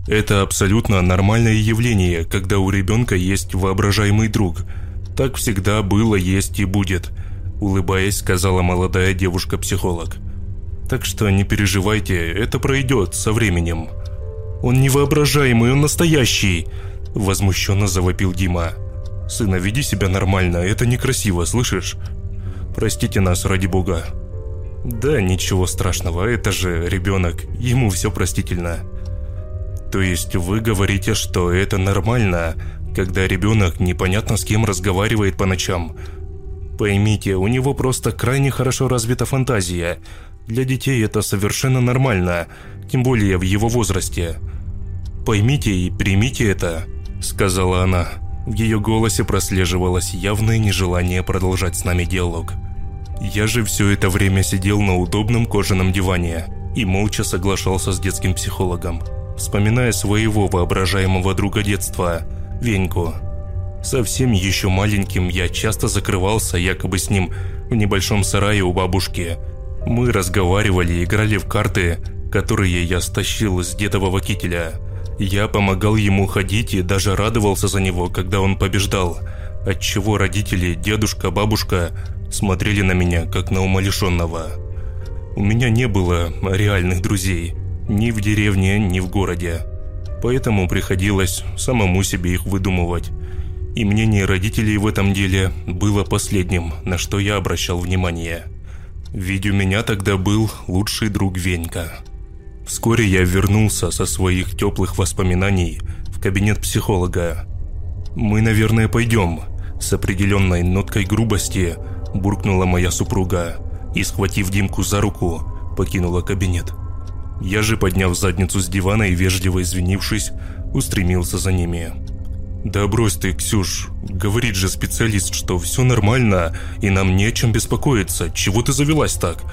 Это абсолютно нормальное явление, когда у ребенка есть воображаемый друг. Так всегда было, есть и будет», – улыбаясь, сказала молодая девушка-психолог. «Так что не переживайте, это пройдет со временем». «Он не воображаемый, он настоящий!» – возмущенно завопил Дима. «Сына, веди себя нормально, это некрасиво, слышишь? Простите нас, ради бога». «Да, ничего страшного, это же ребенок, ему все простительно». «То есть вы говорите, что это нормально, когда ребенок непонятно с кем разговаривает по ночам? Поймите, у него просто крайне хорошо развита фантазия. Для детей это совершенно нормально, тем более в его возрасте. Поймите и примите это», – сказала она. В ее голосе прослеживалось явное нежелание продолжать с нами диалог. Я же все это время сидел на удобном кожаном диване и молча соглашался с детским психологом, вспоминая своего воображаемого друга детства, Веньку. Совсем еще маленьким я часто закрывался якобы с ним в небольшом сарае у бабушки. Мы разговаривали, играли в карты, которые я стащил с дедового кителя. Я помогал ему ходить и даже радовался за него, когда он побеждал, отчего родители, дедушка, бабушка смотрели на меня, как на умалишенного. У меня не было реальных друзей, ни в деревне, ни в городе. Поэтому приходилось самому себе их выдумывать. И мнение родителей в этом деле было последним, на что я обращал внимание. Ведь у меня тогда был лучший друг Венька. Вскоре я вернулся со своих теплых воспоминаний в кабинет психолога. «Мы, наверное, пойдем», – с определенной ноткой грубости буркнула моя супруга и, схватив Димку за руку, покинула кабинет. Я же, подняв задницу с дивана и вежливо извинившись, устремился за ними. «Да брось ты, Ксюш, говорит же специалист, что все нормально и нам не о чем беспокоиться. Чего ты завелась так?»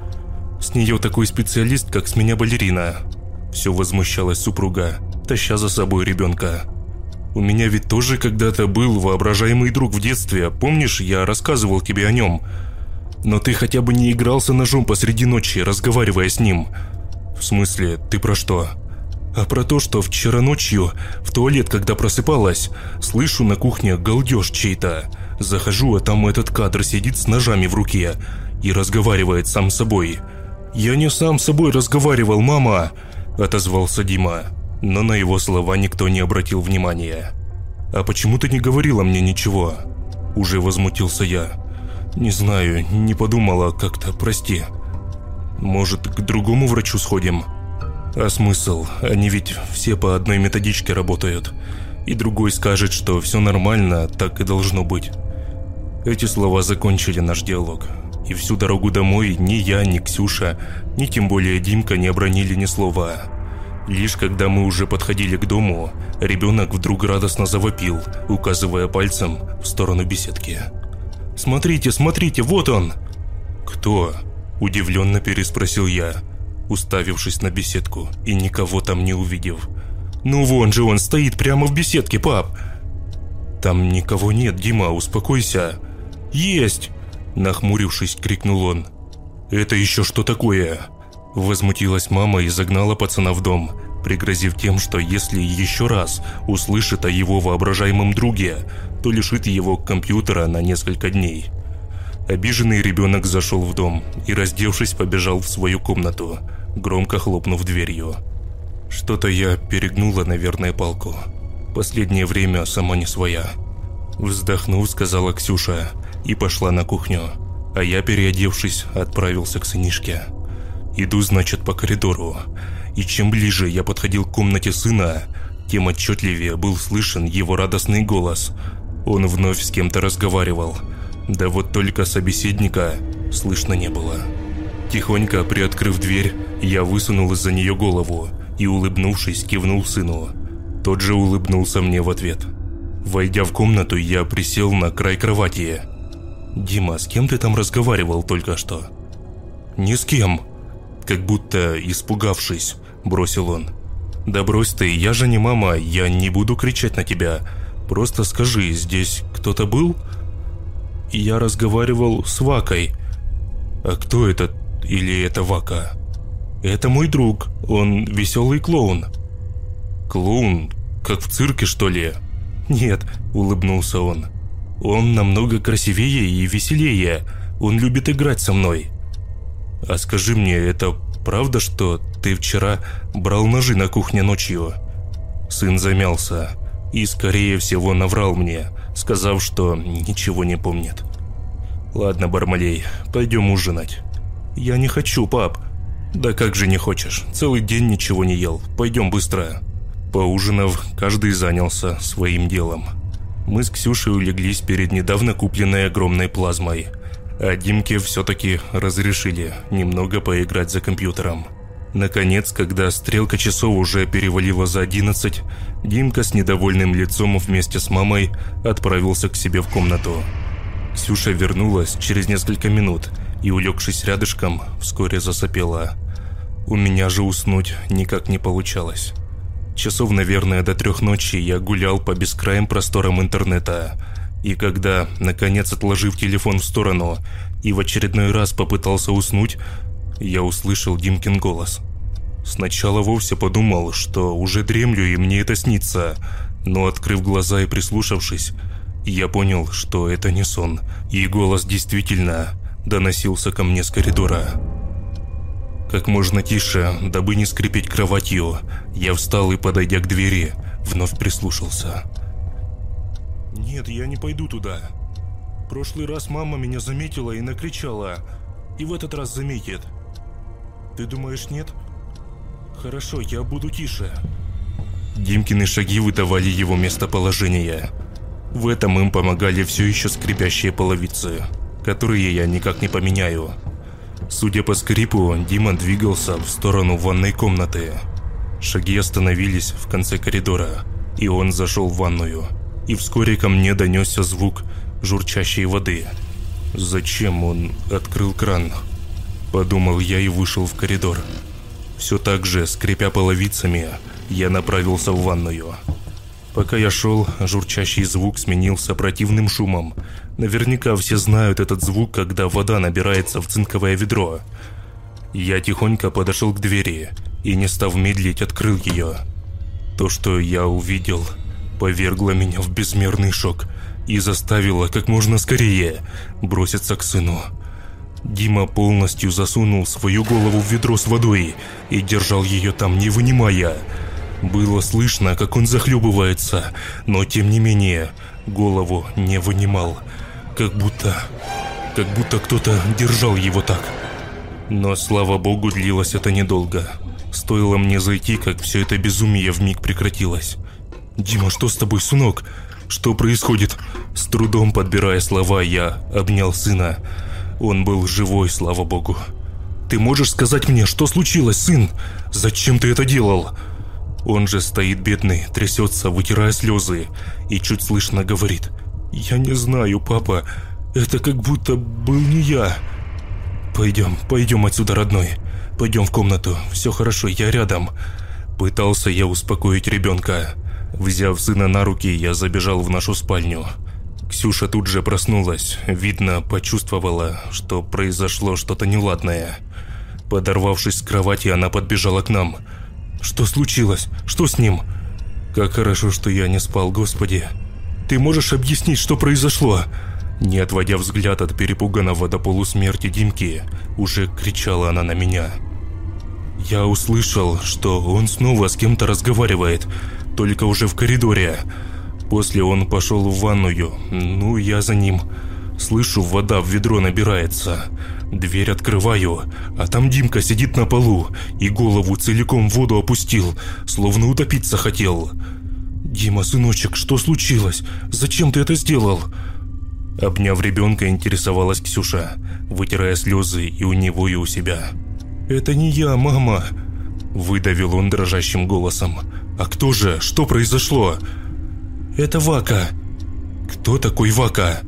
«С нее такой специалист, как с меня балерина», – все возмущалась супруга, таща за собой ребенка. «У меня ведь тоже когда-то был воображаемый друг в детстве, помнишь, я рассказывал тебе о нем? Но ты хотя бы не игрался ножом посреди ночи, разговаривая с ним». «В смысле, ты про что?» «А про то, что вчера ночью в туалет, когда просыпалась, слышу на кухне галдеж чей-то. Захожу, а там этот кадр сидит с ножами в руке и разговаривает сам с собой». «Я не сам с собой разговаривал, мама!» – отозвался Дима, но на его слова никто не обратил внимания. «А почему ты не говорила мне ничего?» – уже возмутился я. «Не знаю, не подумала как-то, прости. Может, к другому врачу сходим?» «А смысл? Они ведь все по одной методичке работают. И другой скажет, что все нормально, так и должно быть». Эти слова закончили наш диалог. И всю дорогу домой ни я, ни Ксюша, ни тем более Димка не обронили ни слова. Лишь когда мы уже подходили к дому, ребенок вдруг радостно завопил, указывая пальцем в сторону беседки. «Смотрите, смотрите, вот он!» «Кто?» – удивленно переспросил я, уставившись на беседку и никого там не увидев. «Ну вон же он стоит прямо в беседке, пап!» «Там никого нет, Дима, успокойся!» «Есть!» – нахмурившись, крикнул он. «Это еще что такое?» Возмутилась мама и загнала пацана в дом, пригрозив тем, что если еще раз услышит о его воображаемом друге, то лишит его компьютера на несколько дней. Обиженный ребенок зашел в дом и, раздевшись, побежал в свою комнату, громко хлопнув дверью. Что-то я перегнула, наверное, палку. Последнее время сама не своя. Вздохнув, сказала Ксюша и пошла на кухню, а я, переодевшись, отправился к сынишке. Иду, значит, по коридору, и чем ближе я подходил к комнате сына, тем отчетливее был слышен его радостный голос. Он вновь с кем-то разговаривал, да вот только собеседника слышно не было. Тихонько приоткрыв дверь, я высунул из-за нее голову и, улыбнувшись, кивнул сыну. Тот же улыбнулся мне в ответ. Войдя в комнату, я присел на край кровати. «Дима, с кем ты там разговаривал только что?» «Ни с кем», как будто испугавшись, бросил он. «Да брось ты, я же не мама, я не буду кричать на тебя. Просто скажи, здесь кто-то был?» «Я разговаривал с Вакой». «А кто это или это Вака?» «Это мой друг, он веселый клоун». Клоун? Как в цирке, что ли?» «Нет», – улыбнулся он. «Он намного красивее и веселее. Он любит играть со мной». «А скажи мне, это правда, что ты вчера брал ножи на кухне ночью?» Сын замялся и, скорее всего, наврал мне, сказав, что ничего не помнит. «Ладно, Бармалей, пойдем ужинать». «Я не хочу, пап». «Да как же не хочешь? Целый день ничего не ел. Пойдем быстро». Поужинав, каждый занялся своим делом. Мы с Ксюшей улеглись перед недавно купленной огромной плазмой, а Димке все-таки разрешили немного поиграть за компьютером. Наконец, когда стрелка часов уже перевалила за 11, Димка с недовольным лицом вместе с мамой отправился к себе в комнату. Ксюша вернулась через несколько минут и, улегшись рядышком, вскоре засопела. У меня же уснуть никак не получалось. Часов, наверное, до 3 ночи я гулял по бескрайним просторам интернета. И когда, наконец, отложив телефон в сторону и в очередной раз попытался уснуть, я услышал Димкин голос. Сначала вовсе подумал, что уже дремлю и мне это снится, но, открыв глаза и прислушавшись, я понял, что это не сон, и голос действительно доносился ко мне с коридора. Как можно тише, дабы не скрипеть кроватью, я встал и, подойдя к двери, вновь прислушался. «Нет, я не пойду туда. Прошлый раз мама меня заметила и накричала, и в этот раз заметит. Ты думаешь, нет? Хорошо, я буду тише». Димкины шаги выдавали его местоположение. В этом им помогали все еще скрипящие половицы, которые я никак не поменяю. Судя по скрипу, Дима двигался в сторону ванной комнаты. Шаги остановились в конце коридора, и он зашел в ванную. И вскоре ко мне донесся звук журчащей воды. «Зачем он открыл кран?» – подумал я и вышел в коридор. Все так же, скрипя половицами, я направился в ванную. Пока я шел, журчащий звук сменился противным шумом. Наверняка все знают этот звук, когда вода набирается в цинковое ведро. Я тихонько подошел к двери и, не став медлить, открыл ее. То, что я увидел, повергло меня в безмерный шок и заставило как можно скорее броситься к сыну. Дима полностью засунул свою голову в ведро с водой и держал ее там, не вынимая. Было слышно, как он захлебывается, но тем не менее голову не вынимал, как будто кто-то держал его так. Но, слава богу, длилось это недолго. Стоило мне зайти, как все это безумие вмиг прекратилось. «Дима, что с тобой, сынок? Что происходит?» С трудом подбирая слова, я обнял сына. Он был живой, слава богу. «Ты можешь сказать мне, что случилось, сын? Зачем ты это делал?» Он же стоит бедный, трясется, вытирая слезы, и чуть слышно говорит: «Я не знаю, папа, это как будто был не я». Пойдем отсюда, родной. Пойдем в комнату, все хорошо, я рядом». Пытался я успокоить ребенка. Взяв сына на руки, я забежал в нашу спальню. Ксюша тут же проснулась, видно, почувствовала, что произошло что-то неладное. Подорвавшись с кровати, она подбежала к нам. «Что случилось? Что с ним?» «Как хорошо, что я не спал, Господи! Ты можешь объяснить, что произошло?» Не отводя взгляд от перепуганного до полусмерти Димки, уже кричала она на меня. Я услышал, что он снова с кем-то разговаривает, только уже в коридоре. После он пошел в ванную, я за ним. Слышу, вода в ведро набирается. Дверь открываю, а там Димка сидит на полу и голову целиком в воду опустил, словно утопиться хотел. «Дима, сыночек, что случилось? Зачем ты это сделал?» Обняв ребенка, интересовалась Ксюша, вытирая слезы и у него, и у себя. «Это не я, мама!» – выдавил он дрожащим голосом. «А кто же? Что произошло?» «Это Вака». «Кто такой Вака?»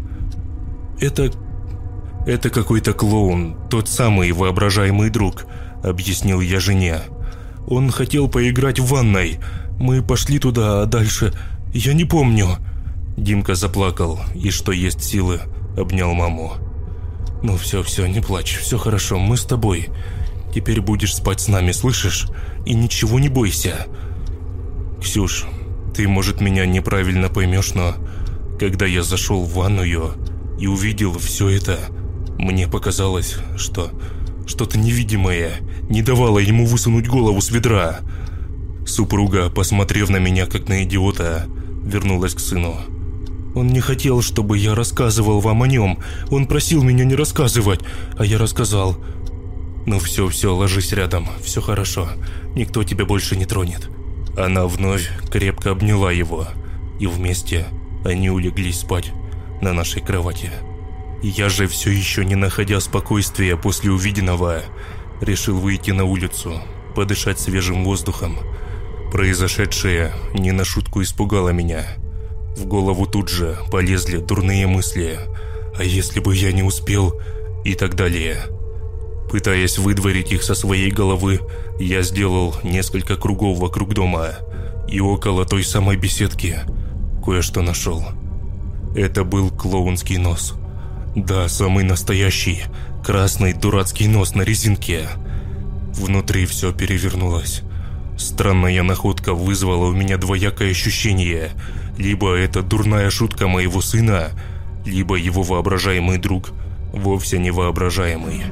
«Это какой-то клоун, тот самый воображаемый друг», – объяснил я жене. «Он хотел поиграть в ванной. Мы пошли туда, а дальше... Я не помню». Димка заплакал и, что есть силы, обнял маму. «Ну все, не плачь, все хорошо, мы с тобой. Теперь будешь спать с нами, слышишь? И ничего не бойся». Ксюш, ты, может, меня неправильно поймешь, но когда я зашел в ванную и увидел все это, мне показалось, что что-то невидимое не давало ему высунуть голову с ведра. Супруга, посмотрев на меня как на идиота, вернулась к сыну. Он не хотел, чтобы я рассказывал вам о нем. Он просил меня не рассказывать, а я рассказал. Ну все, ложись рядом, все хорошо. Никто тебя больше не тронет. Она вновь крепко обняла его, и вместе они улеглись спать на нашей кровати. Я же, все еще не находя спокойствия после увиденного, решил выйти на улицу, подышать свежим воздухом. Произошедшее не на шутку испугало меня. В голову тут же полезли дурные мысли. А если бы я не успел? И так далее. Пытаясь выдворить их со своей головы, я сделал несколько кругов вокруг дома. И около той самой беседки кое-что нашел. Это был клоунский нос. Да, самый настоящий, красный дурацкий нос на резинке. Внутри все перевернулось. Странная находка вызвала у меня двоякое ощущение. Либо это дурная шутка моего сына, либо его воображаемый друг вовсе не воображаемый.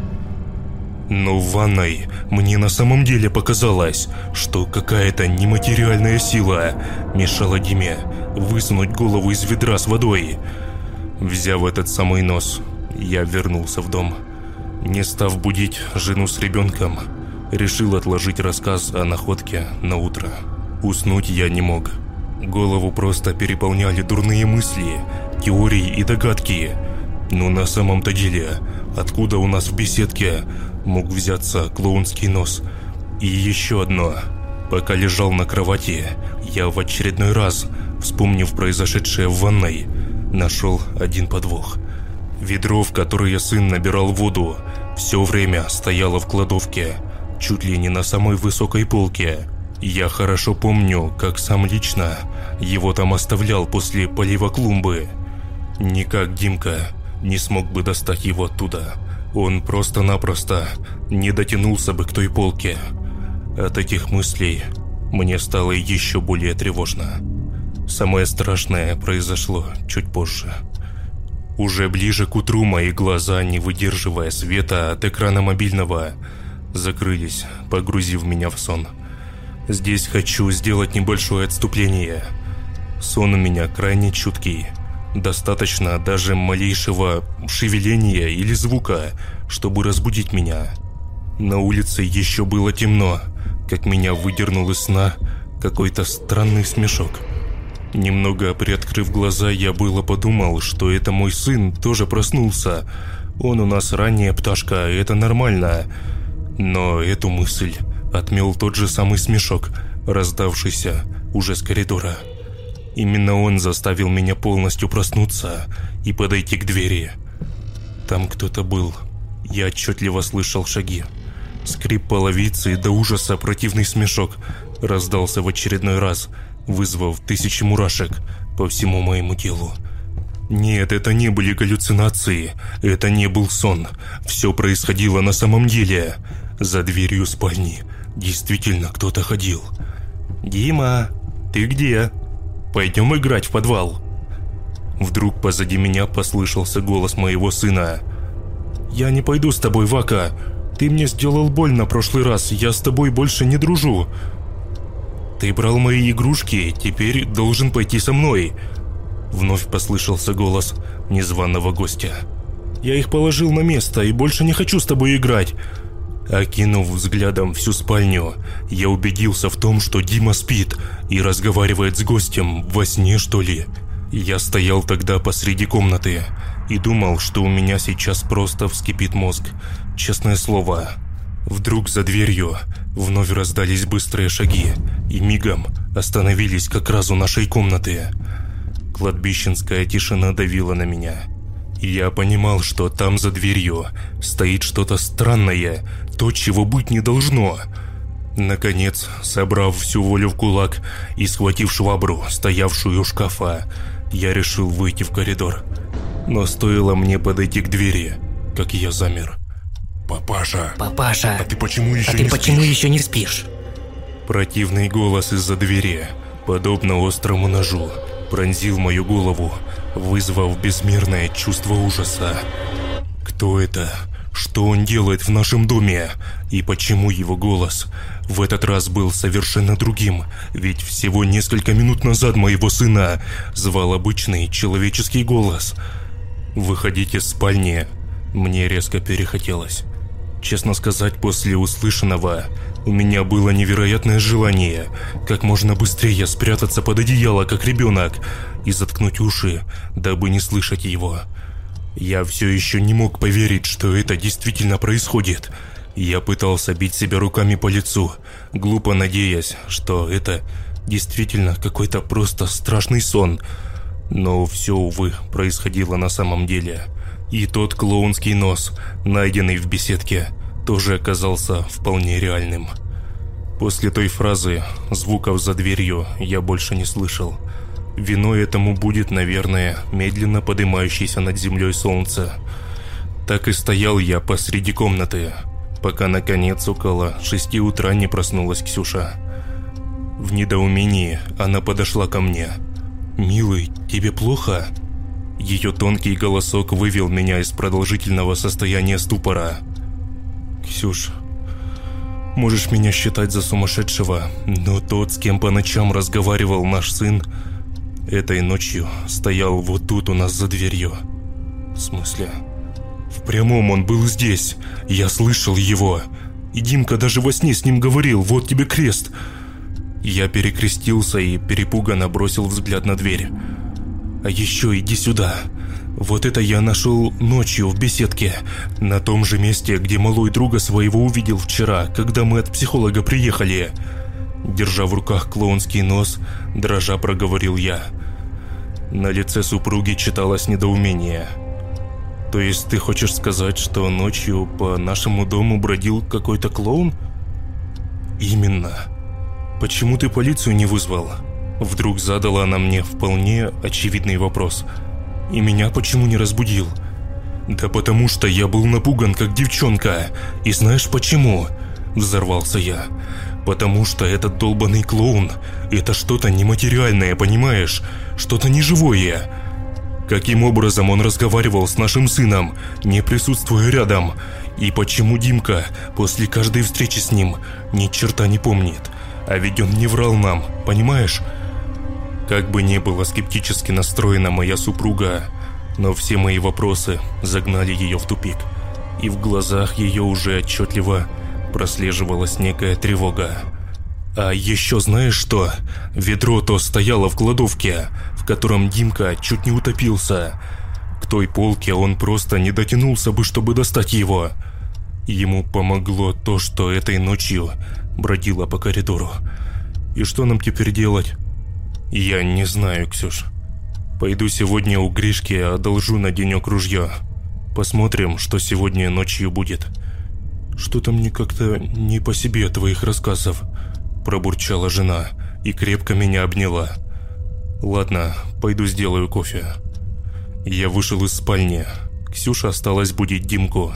Но в ванной мне на самом деле показалось, что какая-то нематериальная сила мешала Диме высунуть голову из ведра с водой. Взяв этот самый нос, я вернулся в дом. Не став будить жену с ребенком, решил отложить рассказ о находке на утро. Уснуть я не мог. Голову просто переполняли дурные мысли, теории и догадки. Но на самом-то деле, откуда у нас в беседке мог взяться клоунский нос? И еще одно. Пока лежал на кровати, я в очередной раз, вспомнив произошедшее в ванной, нашел один подвох. Ведро, в которое сын набирал воду, все время стояло в кладовке, чуть ли не на самой высокой полке. Я хорошо помню, как сам лично его там оставлял после полива клумбы. Никак Димка не смог бы достать его оттуда. Он просто-напросто не дотянулся бы к той полке. От этих мыслей мне стало еще более тревожно. Самое страшное произошло чуть позже. Уже ближе к утру мои глаза, не выдерживая света от экрана мобильного, закрылись, погрузив меня в сон. Здесь хочу сделать небольшое отступление. Сон у меня крайне чуткий. Достаточно даже малейшего шевеления или звука, чтобы разбудить меня. На улице еще было темно, как меня выдернул из сна какой-то странный смешок. Немного приоткрыв глаза, я было подумал, что это мой сын тоже проснулся. Он у нас ранняя пташка, это нормально. Но эту мысль отмел тот же самый смешок, раздавшийся уже с коридора. Именно он заставил меня полностью проснуться и подойти к двери. Там кто-то был. Я отчетливо слышал шаги. Скрип половицы и до ужаса противный смешок раздался в очередной раз, вызвав тысячи мурашек по всему моему телу. Нет, это не были галлюцинации, это не был сон. Все происходило на самом деле. За дверью спальни действительно кто-то ходил. «Дима, ты где? Пойдем играть в подвал». Вдруг позади меня послышался голос моего сына. «Я не пойду с тобой, Вака. Ты мне сделал больно в прошлый раз, я с тобой больше не дружу. Ты брал мои игрушки, теперь должен пойти со мной». Вновь послышался голос незваного гостя. «Я их положил на место и больше не хочу с тобой играть». Окинув взглядом всю спальню, я убедился в том, что Дима спит и разговаривает с гостем во сне, что ли. Я стоял тогда посреди комнаты и думал, что у меня сейчас просто вскипит мозг. Честное слово. Вдруг за дверью вновь раздались быстрые шаги и мигом остановились как раз у нашей комнаты. Кладбищенская тишина давила на меня. Я понимал, что там за дверью стоит что-то странное, то, чего быть не должно. Наконец, собрав всю волю в кулак и схватив швабру, стоявшую у шкафа, я решил выйти в коридор. Но стоило мне подойти к двери, как я замер. Папаша, Папаша, а ты почему еще еще не спишь? Противный голос из-за двери подобно острому ножу, пронзил мою голову, вызвав безмерное чувство ужаса. Кто это? Что он делает в нашем доме? И почему его голос в этот раз был совершенно другим? Ведь всего несколько минут назад моего сына звал обычный человеческий голос. Выходить из спальни мне резко перехотелось. Честно сказать, после услышанного у меня было невероятное желание как можно быстрее спрятаться под одеяло, как ребенок, и заткнуть уши, дабы не слышать его. Я все еще не мог поверить, что это действительно происходит. Я пытался бить себя руками по лицу, глупо надеясь, что это действительно какой-то просто страшный сон. Но все, увы, происходило на самом деле. И тот клоунский нос, найденный в беседке, тоже оказался вполне реальным. После той фразы звуков за дверью я больше не слышал. Виной этому будет, наверное, медленно поднимающееся над землей солнце. Так и стоял я посреди комнаты, пока наконец около 6 утра не проснулась Ксюша. В недоумении она подошла ко мне. «Милый, тебе плохо?» Ее тонкий голосок вывел меня из продолжительного состояния ступора. «Ксюш, можешь меня считать за сумасшедшего, но тот, с кем по ночам разговаривал наш сын, этой ночью стоял вот тут у нас за дверью». «В смысле?» «В прямом он был здесь, я слышал его. И Димка даже во сне с ним говорил, вот тебе крест». Я перекрестился и перепуганно бросил взгляд на дверь. «А еще иди сюда. Вот это я нашел ночью в беседке, на том же месте, где малой друга своего увидел вчера, когда мы от психолога приехали». Держа в руках клоунский нос, дрожа проговорил я. На лице супруги читалось недоумение. «То есть ты хочешь сказать, что ночью по нашему дому бродил какой-то клоун?» «Именно. Почему ты полицию не вызвал?» Вдруг задала она мне вполне очевидный вопрос. «И меня почему не разбудил?» «Да потому что я был напуган, как девчонка. И знаешь почему?» Взорвался я. «Потому что этот долбанный клоун – это что-то нематериальное, понимаешь? Что-то неживое. Каким образом он разговаривал с нашим сыном, не присутствуя рядом? И почему Димка после каждой встречи с ним ни черта не помнит? А ведь он не врал нам, понимаешь?» Как бы ни была скептически настроена моя супруга, но все мои вопросы загнали ее в тупик. И в глазах ее уже отчетливо прослеживалась некая тревога. «А еще знаешь что? Ведро то стояло в кладовке, в котором Димка чуть не утопился. К той полке он просто не дотянулся бы, чтобы достать его. Ему помогло то, что этой ночью бродила по коридору. И что нам теперь делать?» «Я не знаю, Ксюш. Пойду сегодня у Гришки одолжу на денек ружье. Посмотрим, что сегодня ночью будет». «Что-то мне как-то не по себе от твоих рассказов», – пробурчала жена и крепко меня обняла. «Ладно, пойду сделаю кофе». Я вышел из спальни. Ксюша осталась будить Димку.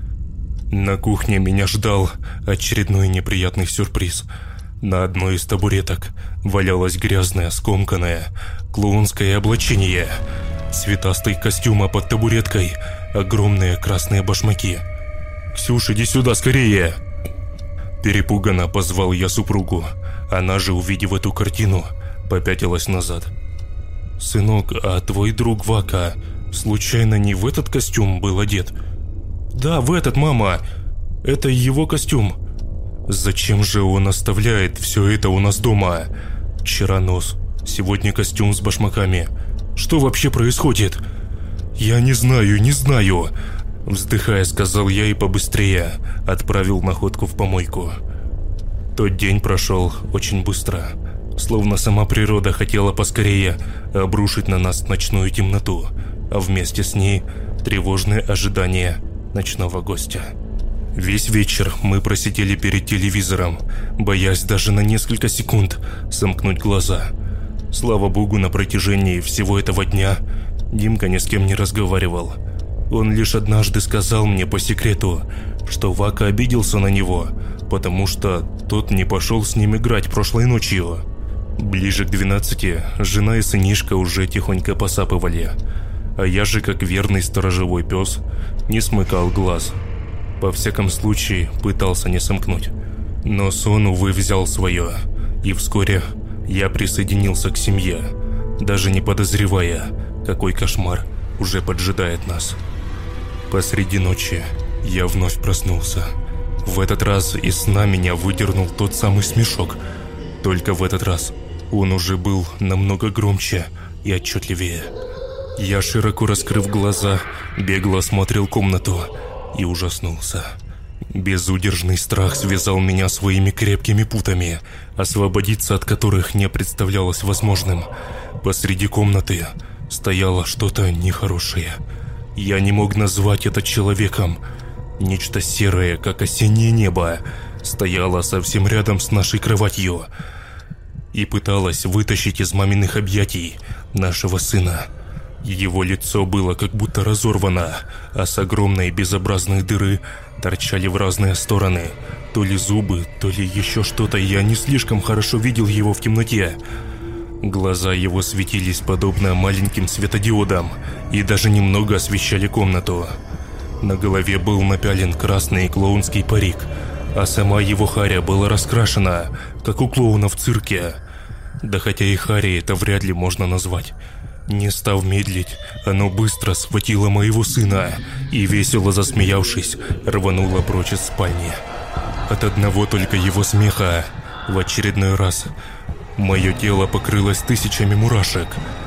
На кухне меня ждал очередной неприятный сюрприз. На одной из табуреток валялось грязное, скомканное клоунское облачение. Цветастый костюм, а под табуреткой огромные красные башмаки. «Ксюш, иди сюда скорее!» Перепуганно позвал я супругу. Она же, увидев эту картину, попятилась назад. «Сынок, а твой друг Вака случайно не в этот костюм был одет?» «Да, в этот, мама! Это его костюм!» «Зачем же он оставляет все это у нас дома? Вчера нос, сегодня костюм с башмаками. Что вообще происходит?» «Я не знаю!» Вздыхая, сказал я и побыстрее отправил находку в помойку. Тот день прошел очень быстро. Словно сама природа хотела поскорее обрушить на нас ночную темноту, а вместе с ней тревожное ожидание ночного гостя. Весь вечер мы просидели перед телевизором, боясь даже на несколько секунд сомкнуть глаза. Слава богу, на протяжении всего этого дня Димка ни с кем не разговаривал. Он лишь однажды сказал мне по секрету, что Вака обиделся на него, потому что тот не пошел с ним играть прошлой ночью. Ближе к 12 жена и сынишка уже тихонько посапывали, а я же, как верный сторожевой пес, не смыкал глаз. Во всяком случае, пытался не сомкнуть. Но сон, увы, взял свое, и вскоре я присоединился к семье, даже не подозревая, какой кошмар уже поджидает нас. Посреди ночи я вновь проснулся. В этот раз из сна меня выдернул тот самый смешок. Только в этот раз он уже был намного громче и отчетливее. Я, широко раскрыв глаза, бегло осмотрел комнату и ужаснулся. Безудержный страх связал меня своими крепкими путами, освободиться от которых не представлялось возможным. Посреди комнаты стояло что-то нехорошее. Я не мог назвать это человеком. Нечто серое, как осеннее небо, стояло совсем рядом с нашей кроватью и пыталось вытащить из маминых объятий нашего сына. Его лицо было как будто разорвано, а с огромной безобразной дыры торчали в разные стороны. То ли зубы, то ли еще что-то, я не слишком хорошо видел его в темноте. Глаза его светились подобно маленьким светодиодам и даже немного освещали комнату. На голове был напялен красный клоунский парик, а сама его харя была раскрашена, как у клоуна в цирке. Да хотя и харей это вряд ли можно назвать. Не став медлить, оно быстро схватило моего сына и, весело засмеявшись, рвануло прочь из спальни. От одного только его смеха в очередной раз мое тело покрылось тысячами мурашек.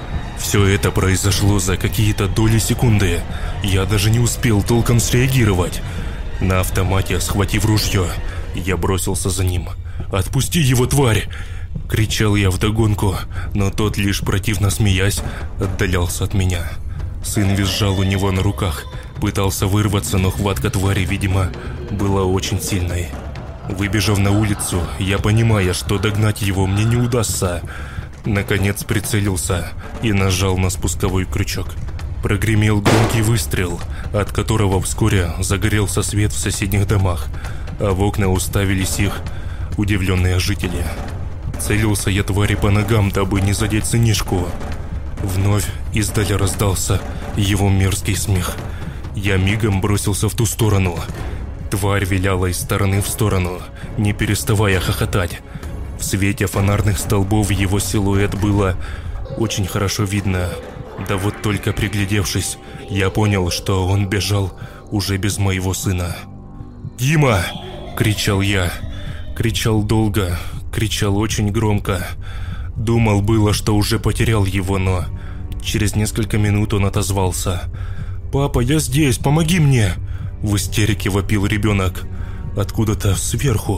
Все это произошло за какие-то доли секунды. Я даже не успел толком среагировать. На автомате, схватив ружье, я бросился за ним. «Отпусти его, тварь!» — кричал я вдогонку, но тот, лишь противно смеясь, отдалялся от меня. Сын визжал у него на руках, пытался вырваться, но хватка твари, видимо, была очень сильной. Выбежав на улицу, я, понимая, что догнать его мне не удастся, наконец прицелился и нажал на спусковой крючок. Прогремел громкий выстрел, от которого вскоре загорелся свет в соседних домах, а в окна уставились их удивленные жители. Целился я твари по ногам, дабы не задеть сынишку. Вновь издали раздался его мерзкий смех. Я мигом бросился в ту сторону. Тварь виляла из стороны в сторону, не переставая хохотать. В свете фонарных столбов его силуэт было очень хорошо видно. Да вот только приглядевшись, я понял, что он бежал уже без моего сына. «Дима!» – кричал я. Кричал долго, кричал очень громко. Думал было, что уже потерял его, но через несколько минут он отозвался. «Папа, я здесь, помоги мне!» В истерике вопил ребенок. Откуда-то сверху.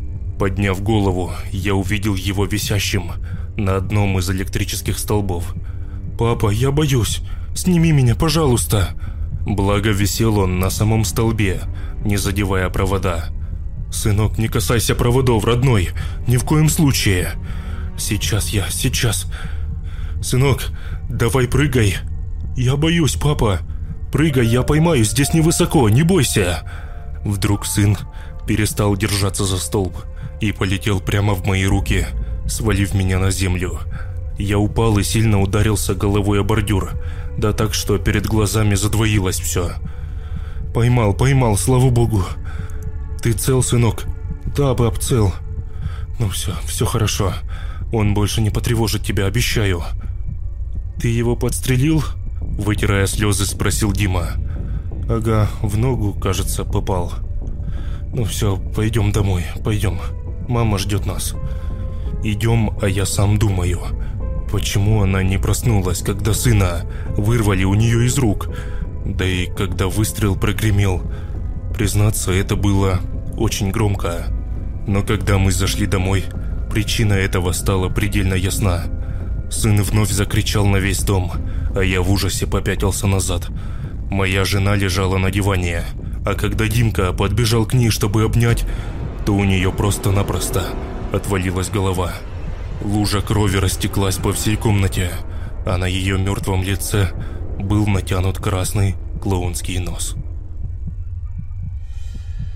Подняв голову, я увидел его висящим на одном из электрических столбов. «Папа, я боюсь, сними меня, пожалуйста!» Благо висел он на самом столбе, не задевая провода. «Сынок, не касайся проводов, родной, ни в коем случае!» Сейчас. Сынок, давай прыгай!» «Я боюсь, папа! Прыгай, я поймаю, здесь невысоко, не бойся!» Вдруг сын перестал держаться за столб и полетел прямо в мои руки, свалив меня на землю. Я упал и сильно ударился головой о бордюр, да так, что перед глазами задвоилось все. Поймал, слава богу. Ты цел, сынок?» «Да, пап, цел». «Ну все хорошо. Он больше не потревожит тебя, обещаю». «Ты его подстрелил?» Вытирая слезы, спросил Дима. «Ага, в ногу, кажется, попал». «Ну все, пойдем домой, пойдем. Мама ждет нас». Идем, а я сам думаю, почему она не проснулась, когда сына вырвали у нее из рук? Да и когда выстрел прогремел. Признаться, это было очень громко. Но когда мы зашли домой, причина этого стала предельно ясна. Сын вновь закричал на весь дом, а я в ужасе попятился назад. Моя жена лежала на диване, а когда Димка подбежал к ней, чтобы обнять, то у нее просто-напросто отвалилась голова. Лужа крови растеклась по всей комнате, а на ее мертвом лице был натянут красный клоунский нос.